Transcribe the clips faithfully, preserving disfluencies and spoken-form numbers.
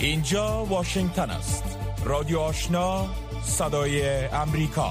اینجا واشنگتن است. رادیو آشنا، صدای امریکا.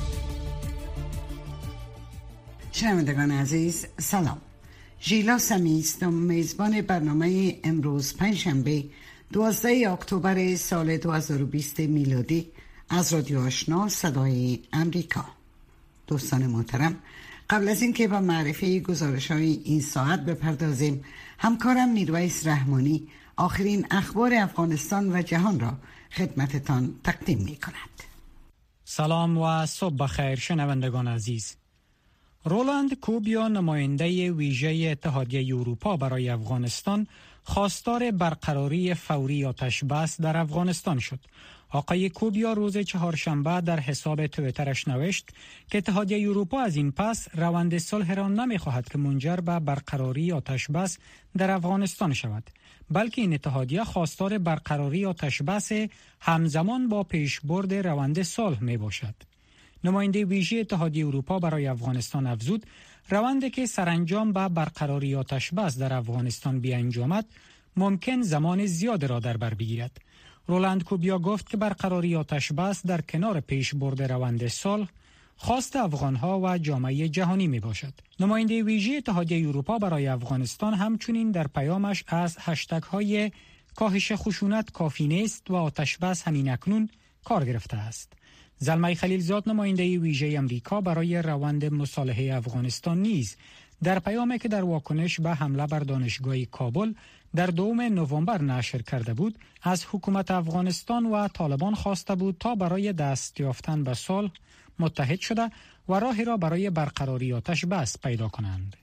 شنوندگان عزیز سلام. ژیلا سمی است، میزبان برنامه امروز پنجشنبه دوازده اکتبر سال دو هزار و بیست میلادی از رادیو آشنا صدای امریکا. دوستان محترم، قبل از اینکه با معرفی گزارش‌های این ساعت بپردازیم، همکارم میرویس رحمانی آخرین اخبار افغانستان و جهان را خدمتتان تقدیم می کند. سلام و صبح بخیر شنوندگان عزیز. رولاند کوبیا، نماینده ویژه اتحادیه اروپا برای افغانستان، خواستار برقراری فوری آتش بس در افغانستان شد. آقای کوبیا روز چهارشنبه در حساب توییترش نوشت که اتحادیه اروپا از این پس روند صلح را نمی‌خواهد که منجر به برقراری آتش بس در افغانستان شود، بلکه این اتحادیه خواستار برقراری آتش بس همزمان با پیشبرد روند صلح میباشد. نماینده ویژه اتحادیه اروپا برای افغانستان افزود روندی که سرانجام به برقراری آتش بس در افغانستان بیانجامد ممکن زمان زیاد را در بر بگیرد. رولاند کوبیا گفت که برقراری آتش بس در کنار پیشبرد روند صلح خواست افغانها و جامعه جهانی می باشد. نماینده ویژه اتحادیه اروپا برای افغانستان همچنین در پیامش از هشتگ های کاهش خشونت کافی نیست و آتش بس همین اکنون کار گرفته است. زلمه خلیلزاد، نماینده ویژه امریکا برای روند مصالحه افغانستان نیز در پیامی که در واکنش به حمله بر دانشگاه کابل در دوم نوامبر نشر کرده بود، از حکومت افغانستان و طالبان خواسته بود تا برای دست یافتن به صلح متحد شده و راهی را برای برقراری آتش بس پیدا کنند.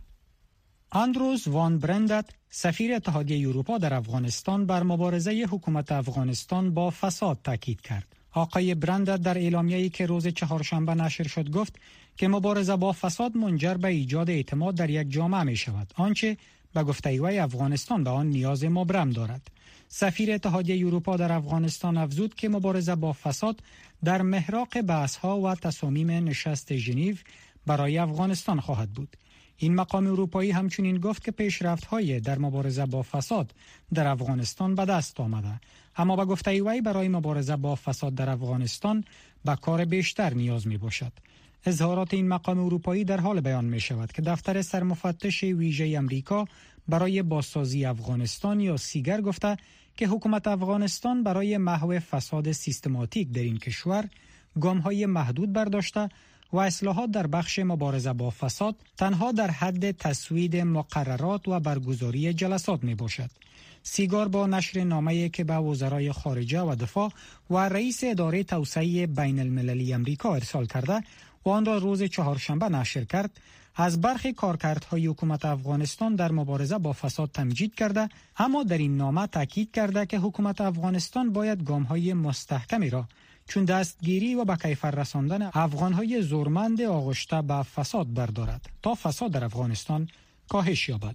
اندروز وان برندت، سفیر اتحادیه اروپا در افغانستان، بر مبارزه حکومت افغانستان با فساد تاکید کرد. آقای برندت در اعلامیه‌ای که روز چهارشنبه نشر شد گفت که مبارزه با فساد منجر به ایجاد اعتماد در یک جامعه می شود، آنچه به گفته وی افغانستان به آن نیاز مبرم دارد. سفیر اتحادیه اروپا در افغانستان افزود که مبارزه با فساد در محراق بحث‌ها و تصامیم نشست ژنو برای افغانستان خواهد بود. این مقام اروپایی همچنین گفت که پیشرفت‌های در مبارزه با فساد در افغانستان به دست آمده، اما به گفته وی برای مبارزه با فساد در افغانستان به کار بیشتر نیاز می باشد. اظهارات این مقام اروپایی در حال بیان می شود که دفتر سرمفتش ویژه امریکا برای بازسازی افغانستان یا سیگر گفته که حکومت افغانستان برای محو فساد سیستماتیک در این کشور گام‌های محدود برداشته و اصلاحات در بخش مبارزه با فساد تنها در حد تسوید مقررات و برگزاری جلسات می باشد. سیگار با نشر نامه‌ای که به وزرای خارجه و دفاع و رئیس اداره توسعه بین المللی امریکا ارسال کرده و آن را روز چهارشنبه نشر کرد، از برخی کارکردهای حکومت افغانستان در مبارزه با فساد تمجید کرده، اما در این نامه تاکید کرده که حکومت افغانستان باید گام‌های مستحکمی را چون دستگیری و به کیفر رساندن افغان‌های زورمند آغشته به فساد بردارد تا فساد در افغانستان کاهش یابد.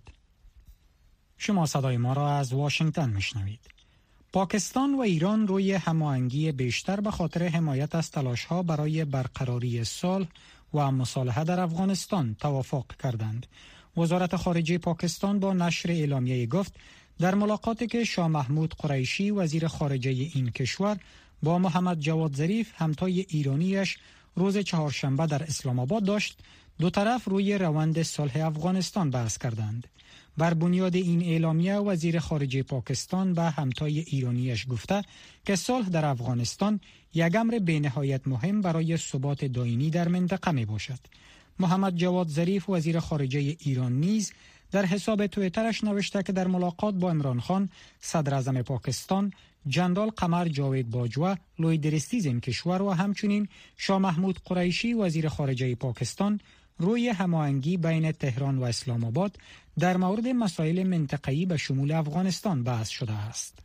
شما صدای ما را از واشنگتن میشنوید. پاکستان و ایران روی هماهنگی بیشتر به خاطر حمایت از تلاش‌ها برای برقراری صلح و مصالحه در افغانستان توافق کردند. وزارت خارجه پاکستان با نشر اعلامیه گفت در ملاقاتی که شاه محمود قریشی وزیر خارجه این کشور با محمد جواد ظریف همتای ایرانیش روز چهارشنبه در اسلام آباد داشت، دو طرف روی روند صلح افغانستان بحث کردند. بر بنیاد این اعلامیه وزیر خارجه پاکستان به همتای ایرانیش گفته که صلح در افغانستان یک امر بی‌نهایت مهم برای ثبات دائمی در منطقه می باشد. محمد جواد ظریف وزیر خارجه ایران نیز در حساب توییترش نوشته که در ملاقات با عمران خان صدر اعظم پاکستان، جنرال قمر جاوید باجوا لوی درستیز این کشور و همچنین شاه محمود قریشی وزیر خارجه پاکستان روی هماهنگی بین تهران و اسلام آباد در مورد مسائل منطقه‌ای به شمول افغانستان بحث شده است.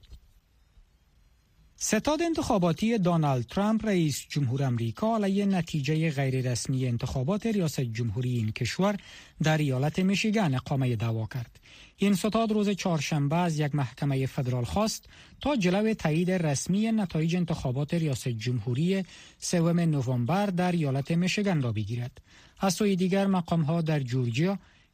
ستاد انتخاباتی دونالد ترامپ رئیس جمهور امریکا علیه نتیجه غیر رسمی انتخابات ریاست جمهوری این کشور در ایالت میشیگان اقامه دعوا کرد. این ستاد روز چهارشنبه از یک محکمه فدرال خواست تا جلوی تایید رسمی نتایج انتخابات ریاست جمهوری سوم نوامبر در ایالت میشیگان را بگیرد. از سوی دیگر مقام‌ها در جورجیا،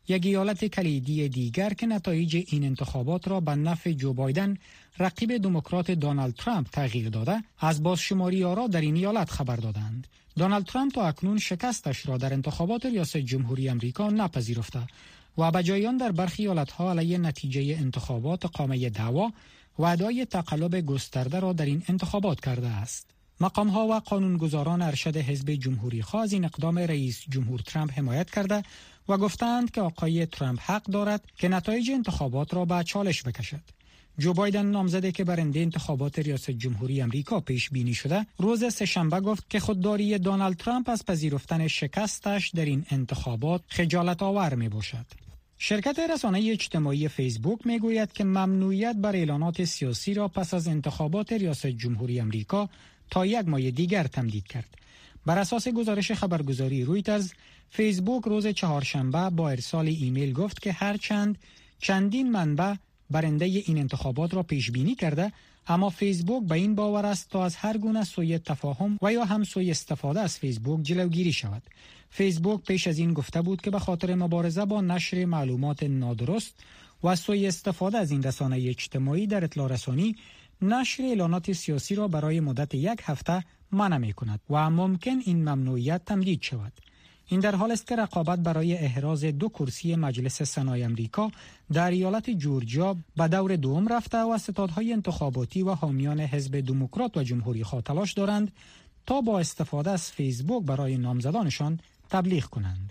یک ایالت کلیدی دیگر که نتایج این انتخابات را به نفع جو بایدن رقیب دموکرات دونالد ترامپ تغییر داده، از بازشماری آرا در این ایالت خبر دادند. دونالد ترامپ تا اکنون شکستش را در انتخابات ریاست جمهوری امریکا نپذیرفته و به جای آن در برخی ایالت‌ها علیه نتیجه انتخابات اقامه دعوا و ادعای تقلب گسترده را در این انتخابات کرده است. مقام‌ها و قانونگذاران ارشد حزب جمهوری‌خواه از این اقدام رئیس جمهور ترامپ حمایت کرده و گفتند که آقای ترامپ حق دارد که نتایج انتخابات را به چالش بکشد. جو بایدن نامزد که برنده انتخابات ریاست جمهوری امریکا پیش بینی شده، روز سه‌شنبه گفت که خودداری دونالد ترامپ از پذیرفتن شکستش در این انتخابات خجالت آور می باشد. شرکت رسانه اجتماعی فیسبوک می گوید که ممنوعیت بر اعلانات سیاسی را پس از انتخابات ریاست جمهوری امریکا تا یک ماه دیگر تمدید کرد. بر اساس گزارش خبرگزاری رویترز، فیسبوک روز چهارشنبه با ارسال ایمیل گفت که هرچند چندین منبع برنده این انتخابات را پیش بینی کرده، اما فیسبوک به این باور است تا از هر گونه سوء تفاهم و یا هم سوء استفاده از فیسبوک جلوگیری شود. فیسبوک پیش از این گفته بود که به خاطر مبارزه با نشر معلومات نادرست و سوء استفاده از این رسانه اجتماعی در اطلاع رسانی، نشر اعلانات سیاسی را برای مدت یک هفته منع می‌کند و ممکن این ممنوعیت تمدید شود. این در حال است که رقابت برای احراز دو کرسی مجلس سنای امریکا در ایالت جورجیا به دور دوم رفته و ستادهای انتخاباتی و حامیان حزب دموکرات و جمهوری‌خواه تلاش دارند تا با استفاده از فیسبوک برای نامزدانشان تبلیغ کنند.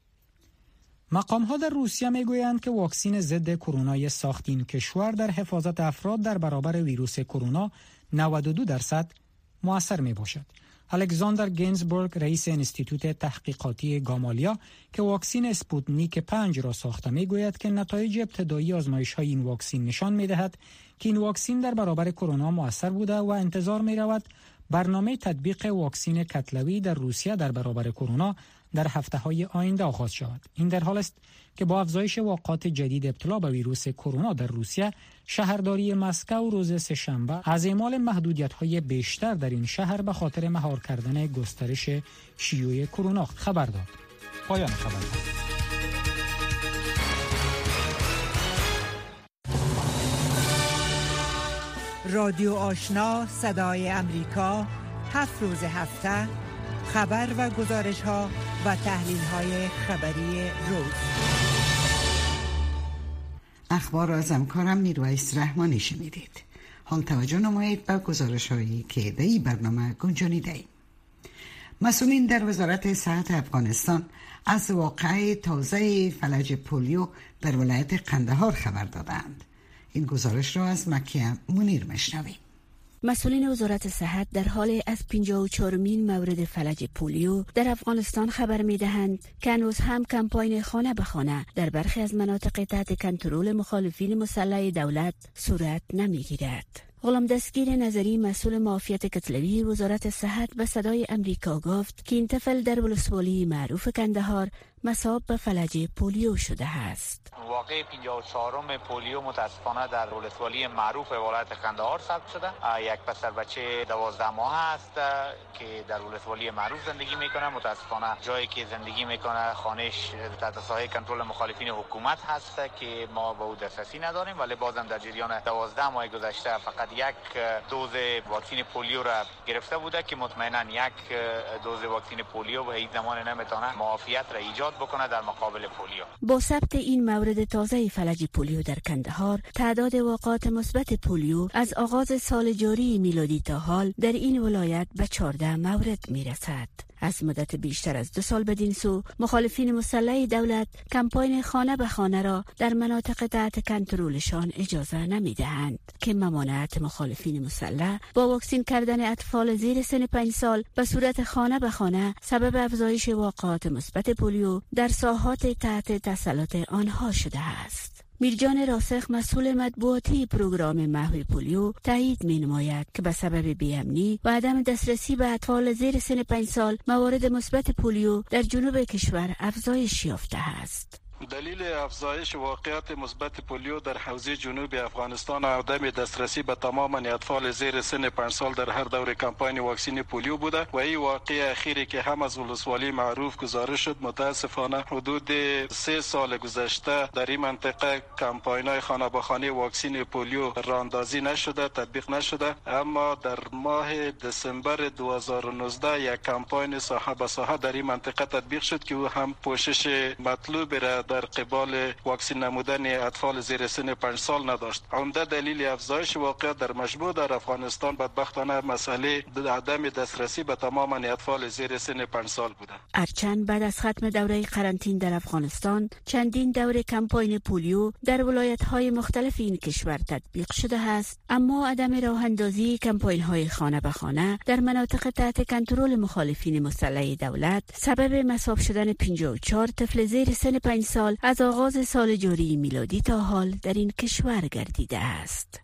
مقام‌ها در روسیه می‌گویند که واکسن ضد کرونا ساخت این کشور در حفاظت افراد در برابر ویروس کرونا نود و دو درصد مؤثر میباشد. الکساندر گینزبورگ، رئیس انستیتوت تحقیقاتی گامالیا که واکسن اسپوتنیک پنج را ساخته، میگوید که نتایج ابتدایی آزمایش‌های این واکسن نشان می‌دهد که این واکسن در برابر کرونا مؤثر بوده و انتظار می‌رود برنامه تطبیق واکسن کتلوی در روسیه در برابر کرونا در هفته‌های آینده آغاز شود. این در حال است که با افزایش واقعات جدید ابتلا به ویروس کرونا در روسیه، شهرداری مسکو روز سه‌شنبه از اعمال محدودیت‌های بیشتر در این شهر به خاطر مهار کردن گسترش شیوع کرونا خبر داد. پایان خبر. رادیو آشنا صدای امریکا، هفت روز هفته خبر و گزارش ها و تحلیل های خبری روز. اخبار از همکارم میرویس رحمانی شنیدید. هم توجه نمایید به گزارش هایی که در این برنامه گنجانیده ایم. مسئولین در وزارت صحت افغانستان از واقعه تازه فلج پولیو در ولایت قندهار خبر دادند. این گزارش را از مکه منیر میشنویم. مسئولین وزارت صحت در حال از پنجاه و چهارمین مورد فلج پولیو در افغانستان خبر می‌دهند که هنوز هم کمپاین خانه به خانه در برخی از مناطق تحت کنترل مخالفین مسلح دولت صورت نمی‌گیرد. غلام دستگیر نظری، مسئول معافیت کتلوی وزارت صحت، به صدای امریکا گفت که این طفل در ولسوالی معروف کندهار مصاب به فلج پولیو شده است. واقع پنجاه و چهارم پولیو متاسفانه در ولسوالی معروف ولایت قندهار ثبت شده. یک پسر بچه دوازده ماه است که در ولسوالی معروف زندگی میکنه. متاسفانه جایی که زندگی میکنه خانهش تحت سایه کنترل مخالفین حکومت هست که ما به او دسترسی نداریم، ولی بازم در جریان دوازده ماه گذشته فقط یک دوز واکسن پولیو را گرفته بوده که مطمئنا یک دوز واکسن پولیو به هیچ زمان نمیتونه معافیت را ایجاد بکنه در مقابل پولیو. با ثبت این مورد تازه فلج پولیو در کندهار، تعداد واقعات مثبت پولیو از آغاز سال جاری میلادی تا حال در این ولایت به چهارده مورد میرسد. از مدت بیشتر از دو سال بدین سو، مخالفین مسلح دولت کمپاین خانه به خانه را در مناطق تحت کنترلشان اجازه نمیدهند که ممانعت مخالفین مسلح با واکسین کردن اطفال زیر سن پنج سال به صورت خانه به خانه سبب افزایش واقعات مثبت پولیو در ساحات تحت تسلط آنها شده است. میرجان راسخ، مسئول مطبوعاتی پروگرام محو پولیو، تایید می نماید که به سبب بی‌امنی و عدم دسترسی به اطفال زیر سن پنج سال موارد مثبت پولیو در جنوب کشور افزایش یافته است. دلیل افزایش واقعیت مثبت پولیو در حوزه جنوب افغانستان و عدم دسترسی به تمام اطفال زیر سن پنج سال در هر دور کمپاین واکسین پولیو بوده و این واقعه اخیری که هم از ولسوالی معروف گزارش شد. متاسفانه حدود سه سال گذشته در این منطقه کمپاین‌های خانه به خانه واکسین پولیو راهاندازی نشده، تطبیق نشده، اما در ماه دسامبر دو هزار و نوزده یک کمپاین ساحه به ساحه در این منطقه تطبیق شد که او هم پوشش مطلوب را در قبال واکسین نمودن اطفال زیر سن پنج سال نداشت. عمده دلیل افزایش واقعیت در مشبوه در افغانستان بدبختانه مسئله عدم دسترسی به تمام اطفال زیر سن پنج سال بوده. ارچند بعد از ختم دوره قرنطینه در افغانستان چندین دوره کمپاین پولیو در ولایت‌های مختلف این کشور تطبیق شده است، اما عدم راه اندازی کمپاین‌های خانه به خانه در مناطق تحت کنترل مخالفین مسلح دولت سبب مصاب شدن پنجاه و چهار طفل زیر سن پنج سال از آغاز سال جاری میلادی تا حال در این کشور گردیده است.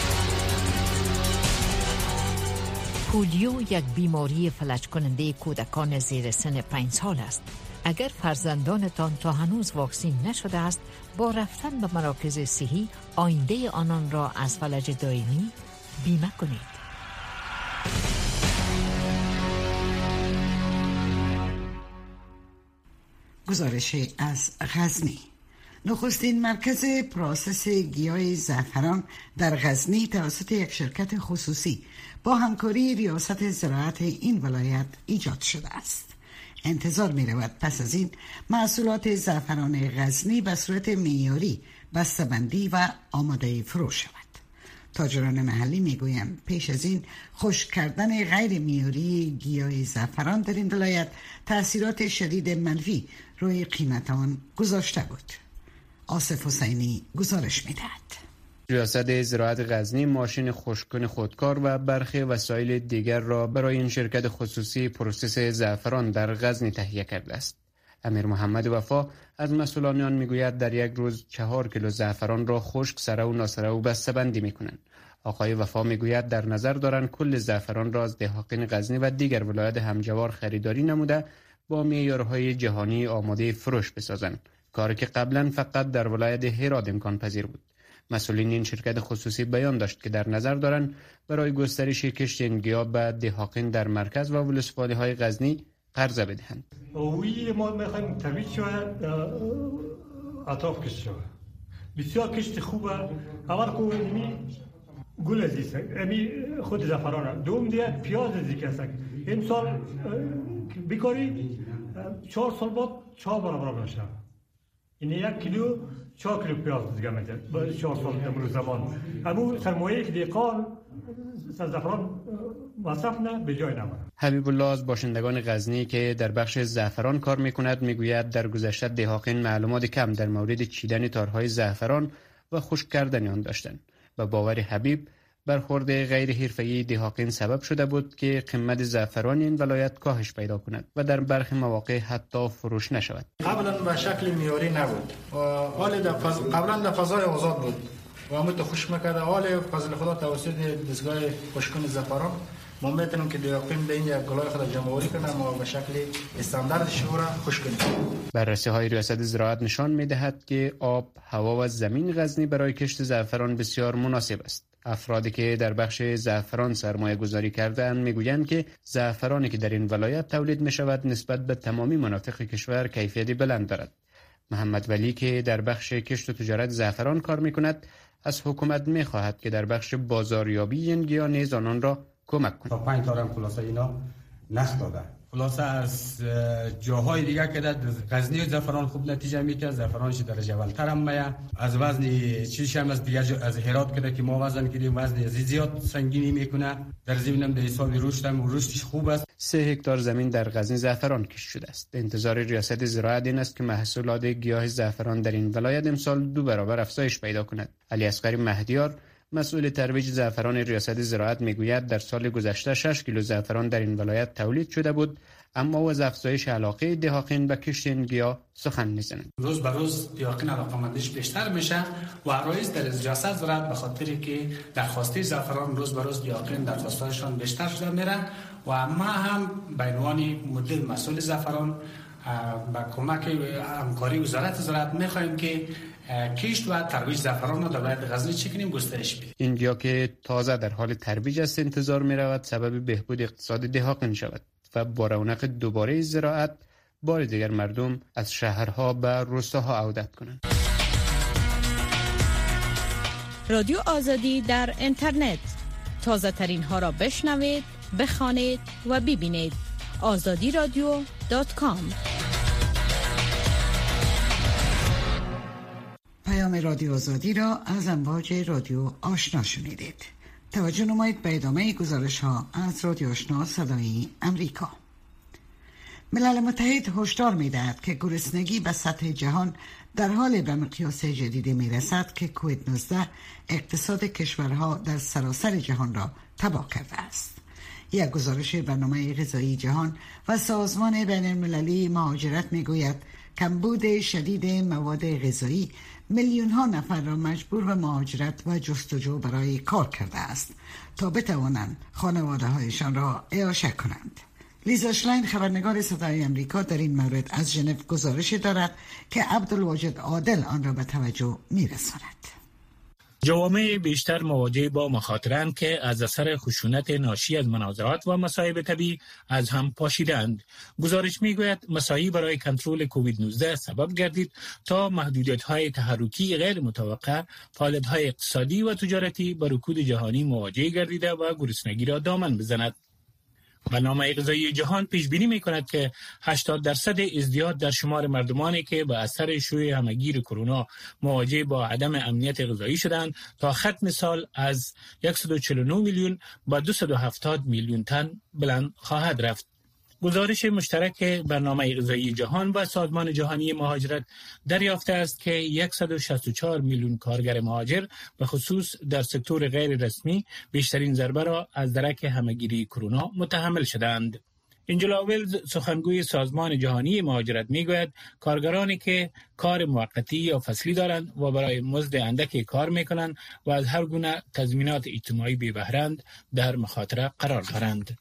پولیو یک بیماری فلج کننده کودکان زیر سن پنج سال است. اگر فرزندانتان تا هنوز واکسین نشده است، با رفتن به مراکز صحی آینده آنان را از فلج دائمی بیمه کنید. گزارشی از غزنی. نخستین مرکز پروسس گیاه زعفران در غزنی توسط یک شرکت خصوصی با همکاری ریاست زراعت این ولایت ایجاد شده است. انتظار می رود پس از این محصولات زعفران غزنی به صورت معیاری بسته‌بندی و آماده فروش شود. تاجران محلی می گویند پیش از این خشک کردن غیر معیاری گیاه زعفران در این ولایت تأثیرات شدید منفی روی قیمت آن گذاشته بود. آصف حسینی گزارش می دهد. ریاست زراعت غزنی ماشین خشککن خودکار و برخی وسایل دیگر را برای این شرکت خصوصی پروسس زعفران در غزنی تهیه کرده است. امیر محمد وفا از مسئولان آن میگوید در یک روز چهار کیلو زعفران را خشک، سره و ناسره و بسته‌بندی میکنند. آقای وفا میگوید در نظر دارند کل زعفران را از دهاقین غزنی و دیگر ولایات همجوار خریداری نموده با معیارهای جهانی آماده فروش بسازند، کاری که قبلا فقط در ولایت هرات امکان پذیر بود. مسئولین این شرکت خصوصی بیان داشت که در نظر دارند برای گسترش کشت این گیاه به دهاقین در مرکز و ولسوالی های غزنی قرضه بدهند. اوی ما میخوایم طبیعی شود اطراف کشت شود. بسیار کشت خوبه. اول که امی گل عزیز امی خود زعفرانه. دوم دیگه پیاز عزیز است. امسال بیکاری چهار سال بعد چهار برابر میشه. این یک کیلو چهار کیلو پیاز دیگه میشه. با چهار سال امروز زمان. اما سرمایه که دیقان زعفران مصرف نه به جای نمونه. حبیب الله از باشندگان غزنی که در بخش زعفران کار میکند میگوید در گذشته دهاقین معلومات کم در مورد چیدن تارهای زعفران و خشک کردن آن داشتند و باور حبیب برخورد غیر حرفه‌ای دهاقین سبب شده بود که قیمت زعفران این ولایت کاهش پیدا کند و در برخی مواقع حتی فروش نشود. قبلا به شکل معیاری نبود و حال فض... قبلا در فضای آزاد بود و همون تو خوش میکرده. حال فضل خدا توسط دستگاه خشککن زعفران ما میتونیم که دهاقین به این یک گلای خود جمع‌آوری کنیم و به شکل استاندارد شورا خوش کنیم. بررسی‌های ریاست زراعت نشان می‌دهد که آب، هوا و زمین غزنی برای کشت زعفران بسیار مناسب است. افرادی که در بخش زعفران سرمایه گذاری کرده‌اند میگویند که زعفرانی که در این ولایت تولید می‌شود نسبت به تمامی مناطق کشور کیفیت بلند دارد. محمد ولی که در بخش کشت و تجارت زعفران کار می‌کند از حکومت می‌خواهد که در بخش بازاریابی این گیاه نیز آنان را کمک کند. تا پنج تارم خلاصه اینا نخ داده. خلاصه از جاهای دیگه که در غزنی زعفران خوب نتیجه میده، زعفرانش درجه اولتر هم میه. از وزن چیش هم از دیگه از هرات کده که ما وزن کردیم وزن زیاد سنگینی میکنه. در ضمن هم در حساب رشد هم رشدش خوب است. سه هکتار زمین در غزنی زعفران کشت شده است. انتظار ریاست زراعت این است که محصولات گیاه زعفران در این ولایت امسال دو برابر افزایش پیدا کند. علی اصغری مهدیار مسئول ترویج زعفران ریاست زراعت میگوید در سال گذشته شش کیلو زعفران در این ولایت تولید شده بود، اما از افزایش علاقه دهاقین به کشت این گیاه سخن میزنند. روز به روز دهاقین علاقه‌مندیش بیشتر میشه و رئیس در ریاست زراعت به خاطری که درخواسته زعفران روز به روز دهاقین درخواستشان بیشتر شده میره و ما هم به عنوان مدیر مسئول زعفران با کمک همکاری وزارت زراعت میخوایم که کشت و ترویج زعفران را در ولایت غزنی چه کنیم گسترش بدیم. اینجا که تازه در حال ترویج است انتظار می رود سبب بهبود اقتصاد دهات می شود و با رونق دوباره زراعت بار دیگر مردم از شهرها به روستاها عودت کنند. رادیو آزادی در اینترنت تازه ترین ها را بشنوید، بخوانید و ببینید. آزادی رادیو دات کام. پیام رادیو آزادی را از امواج رادیو آشنا شنیدید. توجه نمایید به ادامه گزارش ها از رادیو آشنا صدای امریکا. ملل متحد هشدار می‌دهد که گرسنگی به سطح جهان در حال به مقیاس جدیدی می‌رسد که کووید نوزده اقتصاد کشورها در سراسر جهان را تباه کرده است. یک گزارش برنامه غذایی جهان و سازمان بین المللی مهاجرت می‌گوید کمبود شدید مواد غذایی میلیون ها نفر را مجبور به مهاجرت و جستجو برای کار کرده است تا بتوانند خانواده هایشان را اعاشه کنند. لیزا شلاین خبرنگار صدای امریکا در این مورد از ژنو گزارش دارد که عبدالواجد عادل آن را به توجه می‌رساند. جوامع بیشتر مواجه با مخاطرند که از اثر خشونت ناشی از منازعات و مصائب طبیعی از هم پاشیدند. گزارش میگوید مساعی برای کنترل کووید نوزده سبب گردید تا محدودیت‌های تحرکی غیر متوقع، فعالیت‌های اقتصادی و تجارتی با رکود جهانی مواجه گردیده و گرسنگی را دامن بزند. برنامه غذایی جهان پیش بینی می کند که هشتاد درصد ازدیاد در شمار مردمانی که به اثر شیوع همهگیر کرونا مواجه با عدم امنیت غذایی شدند تا ختم سال از صد و چهل و نه میلیون به دویست و هفتاد میلیون تن بلند خواهد رفت. گزارش مشترک برنامه غذایی جهان و سازمان جهانی مهاجرت دریافته است که صد و شصت و چهار میلیون کارگر مهاجر به خصوص در سکتور غیر رسمی بیشترین ضربه را از درک همهگیری کرونا متحمل شدند. انجلا ویلز سخنگوی سازمان جهانی مهاجرت میگوید کارگرانی که کار موقتی یا فصلی دارند و برای مزد اندکی کار میکنند و از هر گونه تضمینات اجتماعی بی بهره‌اند در مخاطره قرار دارند.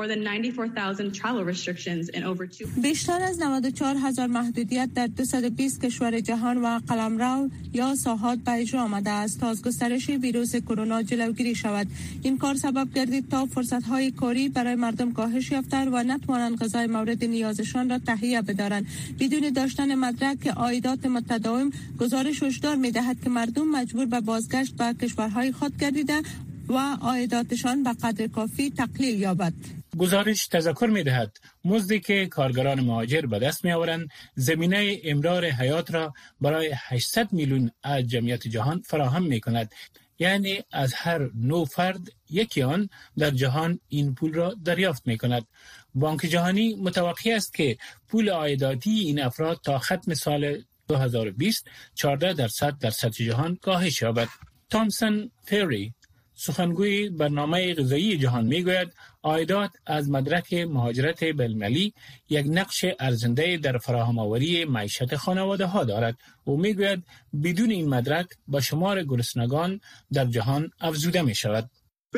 بیشتر از نود و چهار هزار محدودیت در دویست و بیست کشور جهان و قلمرو یا ساحات به اجرا آمده است تا از گسترش ویروس کرونا جلوگیری شود. این کار سبب گردید تا فرصت‌های کاری برای مردم کاهش یافته و نتوانند غذای مورد نیازشان را تهیه بدارند. بدون داشتن مدرک عایدات متداوم، گزارش هشدار می‌دهد که مردم مجبور به بازگشت به کشورهای خود گردیده و عایداتشان به قدر کافی تقلیل یابد. گزارش تذکر می دهد مزدی که کارگران مهاجر به دست می آورند زمینه امرار حیات را برای هشتصد میلیون از جمعیت جهان فراهم می کند. یعنی از هر نو فرد یکی آن در جهان این پول را دریافت می کند. بانک جهانی متوقع است که پول عایداتی این افراد تا ختم سال دو هزار و بیست چهارده درصد در سطح جهان کاهش یابد. تامسون فری سخنگوی برنامه غذایی جهان میگوید عایدات از مدرک مهاجرت بین‌المللی یک نقش ارزنده در فراهم آوری معیشت خانواده ها دارد. او میگوید بدون این مدرک با شمار گرسنگان در جهان افزوده می شود.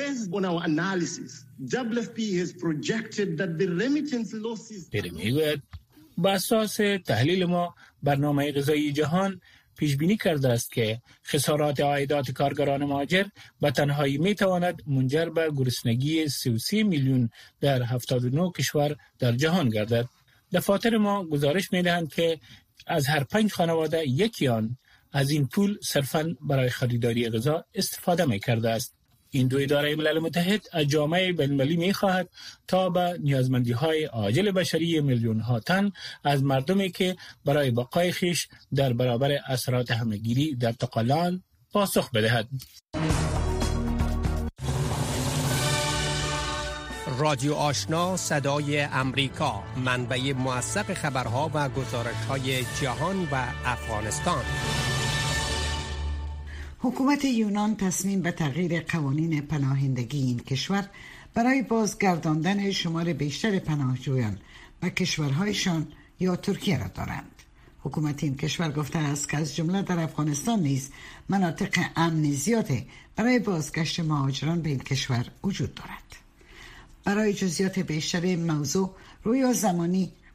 پری میگوید با اساس تحلیل ما برنامه غذایی جهان پیش بینی کرده است که خسارات عایدات کارگران مهاجر به تنهایی می تواند منجر به گرسنگی سی و سه میلیون در هفتاد و نه کشور در جهان گردد. دفاتر ما گزارش می دهند که از هر پنج خانواده یکی آن از این پول صرفاً برای خریداری غذا استفاده می کرده است. این دو اداره ملل متحد از جامعه بین‌المللی می خواهد تا به نیازمندی های عاجل بشری میلیون ها تن از مردمی که برای بقای خیش در برابر اثرات همهگیری در تقلان پاسخ بدهد. رادیو آشنا صدای امریکا، منبع موثق خبرها و گزارش‌های جهان و افغانستان. حکومت یونان تصمیم به تغییر قوانین پناهندگی این کشور برای بازگرداندن شمار بیشتر پناهجویان به کشورهایشان یا ترکیه را دارند. حکومت این کشور گفته است که از جمله در افغانستان نیز مناطق امن زیاده برای بازگشت مهاجران به این کشور وجود دارد. برای جزئیات بیشتر موضوع رویا زمانی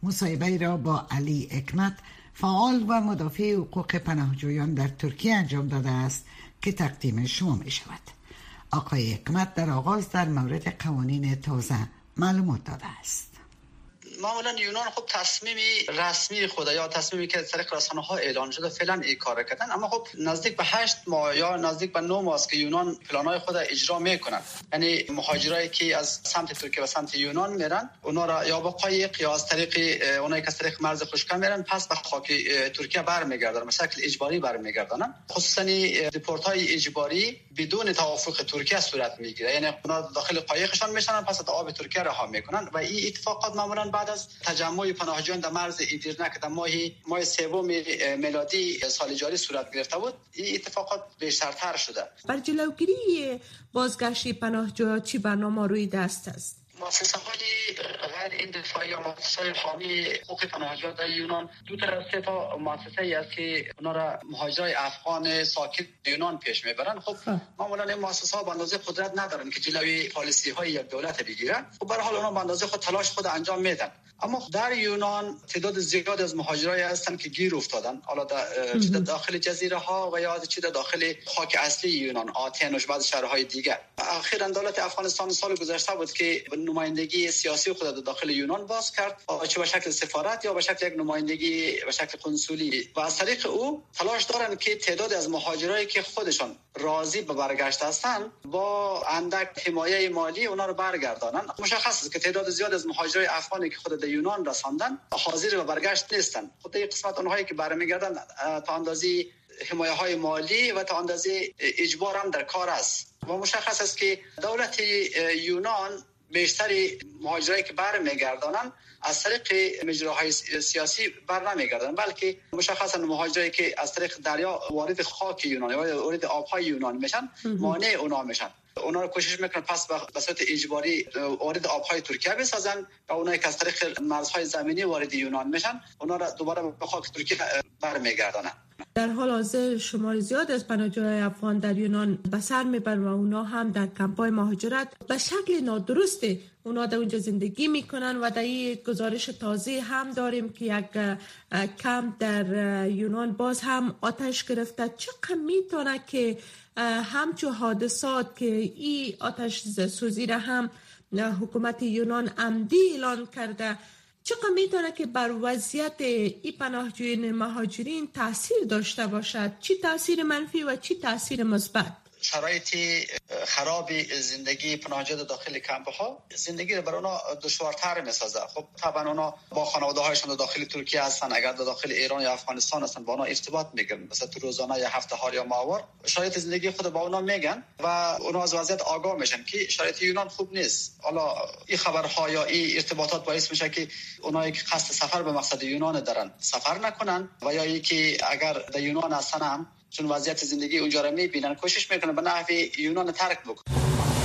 مصاحبه را با علی حکمت فعال و مدافع حقوق پناهجویان در ترکیه انجام داده است که تقدیم شما می شود. آقای حکمت در آغاز در مورد قوانین تازه معلومات داده است. معمولا یونان خب تصمیم رسمی خود یا تصمیمی که از طریق رسانه‌ها اعلان شده فعلا این کار کردن، اما خب نزدیک به هشت ماه یا نزدیک به نه ماه است که یونان پلان‌های خود اجرا میکنن. یعنی مهاجرایی که از سمت ترکیه و سمت یونان میرن اونا را یا با قایق یا از طریق اونایی که از طریق مرز خشکن میرن پس به خاک ترکیه برمیگردن، به شکل اجباری برمیگردن. خصوصا دیپورت‌های اجباری بدون توافق ترکیه صورت میگیره، یعنی اونا داخل قایقشان میشن پس تا آب ترکیه رها میکنن و این اتفاقات معمولا بعد از تجمع پناهجویان در مرز ایدرنه که در ماه ماه سوم میلادی سال جاری صورت گرفته بود، این اتفاقات بیشترتر شده. بر جلوگیری بازگشت پناهجویان چی برنامه روی دست است؟ مؤسسه‌های غیر اندفاعی یا مؤسسه‌های حامی حقوق پناهجویان در یونان دو تا سه تا مؤسسه‌ای است که اونا را مهاجرای افغان ساکن یونان پیش میبرن. خب معمولا این مؤسسه‌ها به اندازه قدرت ندارن که جلوی پالیسی‌های یک دولت بگیرن. خب به هر حال اونا به اندازه خود تلاش خود انجام میدن. اما در یونان تعداد زیاد از مهاجرای هستن که گیر افتادن، حالا در چه داخل جزیره ها و یا چه داخل خاک اصلی یونان، آتن و بعض شهرهای دیگر. اخیراً دولت افغانستان سال گذشته بود که نمایندگی سیاسی خود در داخل یونان باز کرد، چه به شکل سفارت یا به شکل یک نمایندگی به شکل کنسولی، و از طریق او تلاش دارن که تعداد از مهاجرایی که خودشان راضی به برگشت هستند با اندک حمایه مالی اونا رو برگردانن. مشخص است که تعداد زیاد از مهاجرای افغانی که خود در یونان رساندن حاضر به برگشت نیستن. خود این قسمت اونهایی که برمیگردن تا اندازی حمایه های مالی و تا اندازی اجبار هم در کار است و مشخص است که دولت یونان بیشتری مهاجرایی که برمیگردانن از طریق مجراهای سیاسی بر نمیگردن، بلکه مشخصا مهاجرایی که از طریق دریا وارد خاک یونان یا وارد آبهای یونان میشن مانع اونا میشن. اونا رو کوشش میکنن پس به صورت اجباری وارد آبهای ترکیه بسازن و اونایی که از طریق مرزهای زمینی وارد یونان میشن اونا رو دوباره به خاک ترکیه برمیگردانن. در حال حاضر شمار زیاد از پناهجویان افغان در یونان به سر میبرن و اونا هم در کمپ‌های مهاجرت به شکل نادرست اونا در اونجا زندگی میکنن و در این گزارش تازه هم داریم که یک کمپ در یونان باز هم آتش گرفته. چقدر میتونه که همچو حادثات که این آتش سوزی را هم حکومت یونان عمدی اعلان کرده چقدر میتونه که بر وضعیت این پناهجویان مهاجرین تاثیر داشته باشد؟ چی تاثیر منفی و چی تاثیر مثبت؟ شرایط خراب زندگی پناهجویان داخل کمپ ها زندگی رو برای اونا دشوارتر میسازه. خب طبعا اونا با خانواده هایشون داخل ترکیه هستن، اگر داخل ایران یا افغانستان هستن با اونا ارتباط میگیرن، مثلا تو روزانه یا هفته ها یا ماهوار شرایط زندگی خود با اونا میگن و اونا از وضعیت آگاه میشن که شرایط یونان خوب نیست. حالا این خبرها یا این ارتباطات باعث میشه که اونایی که قصد سفر به مقصد یونان دارن سفر نکنن و یا اینکه اگر در یونان هستن هم چون وضعیت زندگی اونجا رو میبینن کوشش میکنن به نحوی یونان ترک بکنن.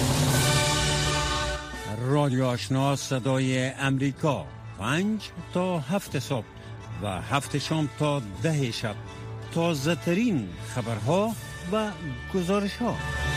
رادیو آشنا صدای امریکا پنج تا هفت صبح و هفت شام تا ده شب تازه ترین خبرها و گزارش ها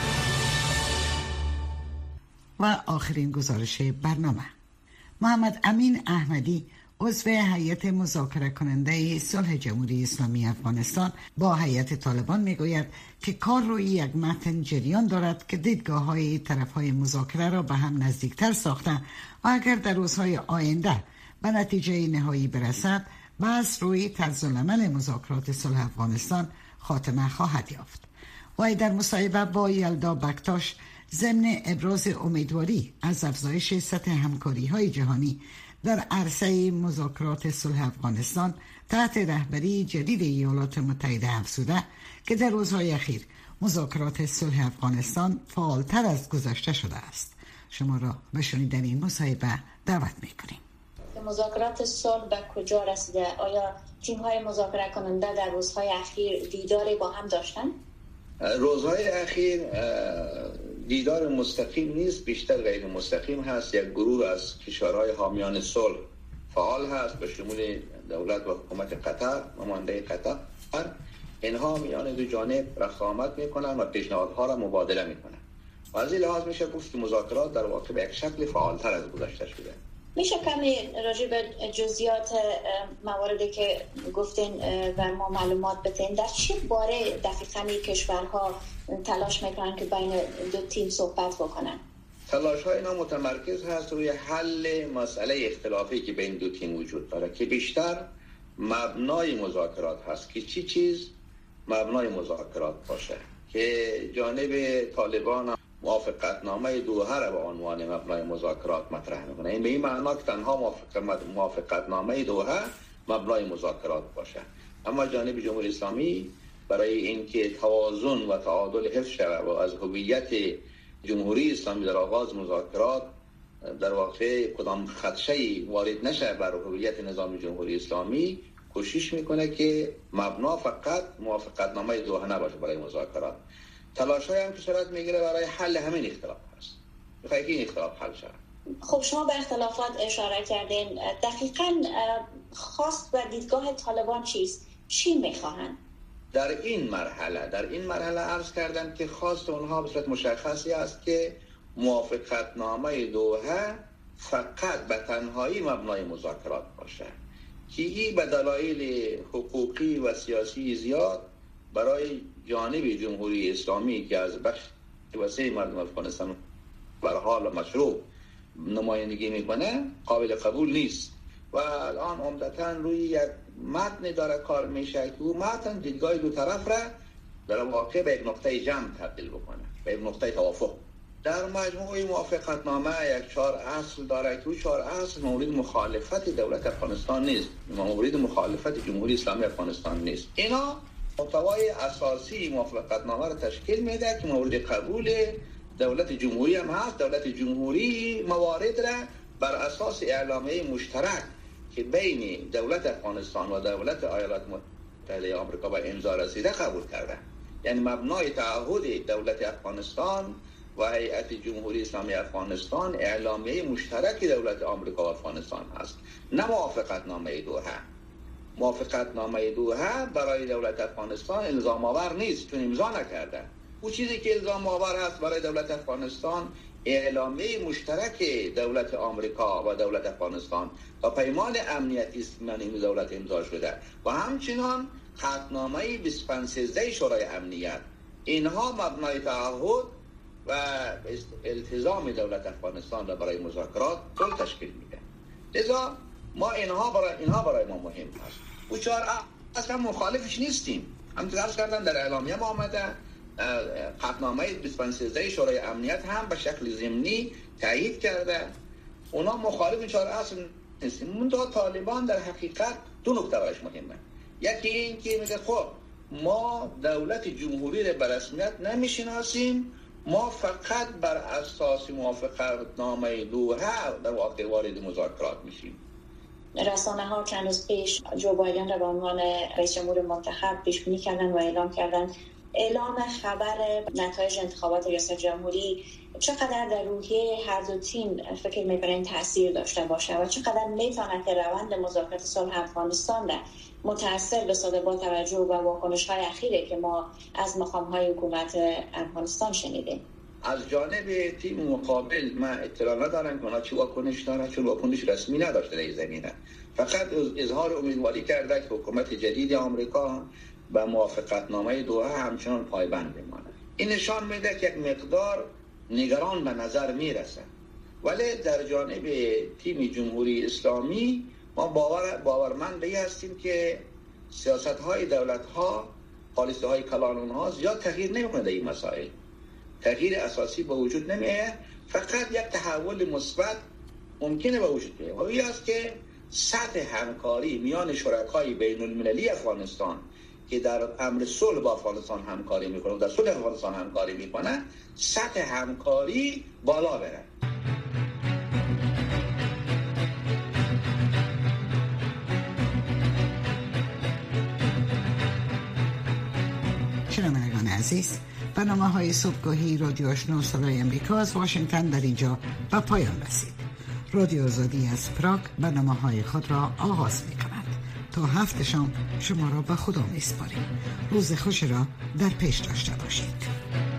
و آخرین گزارش برنامه. محمد امین احمدی عضو هیئت مذاکره کننده صلح جمهوری اسلامی افغانستان با هیئت طالبان میگوید که کار روی یک متن جریان دارد که دیدگاه های طرف های مذاکره را به هم نزدیکتر ساخته و اگر در روزهای آینده به نتیجه نهایی برسد بحث روی طرز العمل مذاکرات صلح افغانستان خاتمه خواهد یافت. و در مصاحبه با یلدا بکتاش ضمن ابراز امیدواری از افزایش سطح همکاری های جهانی در عرصه مذاکرات صلح افغانستان تحت رهبری جدید ایالات متحده افزوده که در روزهای اخیر مذاکرات صلح افغانستان فعالتر از گذشته شده است. شما را به شنیدن این مصاحبه دعوت می‌کنیم. مذاکرات صلح به کجا رسیده؟ آیا تیم‌های مذاکره کننده در روزهای اخیر دیداری با هم داشتن؟ روزهای اخیر دیدار مستقیم نیست، بیشتر غیر مستقیم هست. یک گروه از کشورهای حامیان صلح فعال هست به شمول دولت و حکومت قطر، نماینده قطر. اینها میان دو جانب رفت آمد میکنن و پیشنهادها را مبادله میکنن و از این لحاظ میشه گفت که مذاکرات در واقع به یک شکل فعالتر از گذشته شده. میشه کمی راجع به جزئیات مواردی که گفتین و ما معلومات بدین؟ در چه باره دقیقاً کشورها تلاش میکنن که بین دو تیم صحبت بکنن؟ تلاش های اینا متمرکز هست روی حل مسئله اختلافی که بین دو تیم وجود داره که بیشتر مبنای مذاکرات هست که چی چیز مبنای مذاکرات باشه، که جانب طالبان موافقتنامه دوحه را به عنوان مبنای مذاکرات مطرح میکنه. این به این معنا که تنها موافقتنامه دوحه مبنای مذاکرات باشه، اما جانب جمهوری اسلامی برای اینکه توازن و تعادل حفظ شود و از هویت جمهوری اسلامی در آغاز مذاکرات در واقع کدام خدشه‌ای وارد نشه بر هویت نظام جمهوری اسلامی، کوشش میکنه که مبنا فقط موافقتنامه دوحه نباشه برای مذاکرات. تلاش‌های هم که صورت میگیره برای حل همین اختلاف هست، میخواد که این اختلاف حل شود. خب شما به اختلافات اشاره کردین، دقیقاً خواست و دیدگاه طالبان چیست؟ چی میخواهند؟ در این مرحله در این مرحله عرض کردم که خواست اونها به صورت مشخصی است که موافقتنامه دوحه فقط به تنهایی مبنای مذاکرات باشه، که این به دلایل حقوقی و سیاسی زیاد برای جانب جمهوری اسلامی که از بخش وسیع مردم افغانستان بر حال و مشروع نمایندگی میکنه قابل قبول نیست و الان عمدتاً روی یک متن داره کار میشه که او متن دیدگاه دو طرف را در واقع به یک نقطه جمع تبدیل بکنه، به یک نقطه توافق. در مجموعه موافقتنامه یک چهار اصل داره که او چهار اصل مورد مخالفت دولت افغانستان نیست، مورد مخالفت جمهوری اسلامی افغانستان نیست. اینا محتوای اساسی موافقتنامه را تشکیل میده که مورد قبول دولت جمهوری هم هست. دولت جمهوری موارد را بر اساس اعلامیه مشترک که بین دولت افغانستان و دولت ایالات متحده آمریکا به امضا رسیده قبول کرده، یعنی مبنای تعهد دولت افغانستان و هیئت جمهوری اسلامی افغانستان اعلامیه مشترک دولت آمریکا و افغانستان هست، نه موافقتنامه دوحه. موافقتنامه دوحه برای دولت افغانستان الزام آور نیست چون امضا نکرده. او چیزی که الزام آور هست برای دولت افغانستان اعلامیه مشترک دولت آمریکا و دولت افغانستان و پیمان امنیتی است که این دولت امضا شده و همچنان خطنامه بیست و پنج سیزده شورای امنیت. اینها مبنای تعهد و التزام دولت افغانستان را برای مذاکرات کل تشکیل میده. لذا ما اینها برای اینها برای ما مهم هست. او چهار اصلا مخالفش نیستیم. همونطور عرض کردم در اعلامیه ما آمده، قطعنامه بیست و پنج سیزده شورای امنیت هم به شکل ضمنی تایید کرده. اونا مخالف چهار اصل نیستیم. منتها طالبان در حقیقت دو نکته برایش مهمه. یکی این که میگه خب ما دولت جمهوری را به رسمیت نمیشناسیم، ما فقط بر اساس موافقتنامه دوحه در واقع وارد مذاکرات میشیم. رسانه ها چند روز پیش جو بایدن را به عنوان رئیس جمهور منتخب پیش بینی کردن و اعلام کردن. اعلام خبر نتایج انتخابات ریاست جمهوری چقدر در روحیه هر دو تیم فکر می‌کنید تاثیر داشته باشه و چقدر میتونه که روند مذاکرات صلح افغانستان را متأثر بسازه با توجه و واکنش‌های اخیری که ما از مقام‌های حکومت افغانستان شنیدیم؟ از جانب تیم مقابل من اطلاع ندارم که اونا چی واکنش دارن، چون واکنش رسمی نداشته در این زمینه. فقط اظهار امیدواری کرده که حکومت جدید آمریکا به موافقتنامه دوحه همچنان پایبند بماند. این نشان میده که یک مقدار نگران به نظر میرسه، ولی در جانب تیم جمهوری اسلامی ما باور باورمند به هستیم که سیاست‌های دولت‌ها، پالیسی‌های کلانون‌ها زیاد تغییر نمی‌کنه در این مسائل. تغییر اساسی به وجود نمیاد، فقط یک تحول مثبت ممکنه به وجود بیاد. و این است که سطح همکاری میان شرکای بین‌المللی افغانستان که در امر صلح با افغانستان همکاری میکنه و در صلح افغانستان همکاری میکنه، سطح همکاری بالا بره. شنوندگان عزیز، برنامه‌های صبحگاهی رادیو آشنا صدای امریکا از واشنگتن در اینجا به پایان رسید. رادیو آزادی از پراگ برنامه‌های خود را آغاز می‌کند. تا هفت شام شما را به خدا می‌سپاریم. روز خوش را در پیش داشته باشید.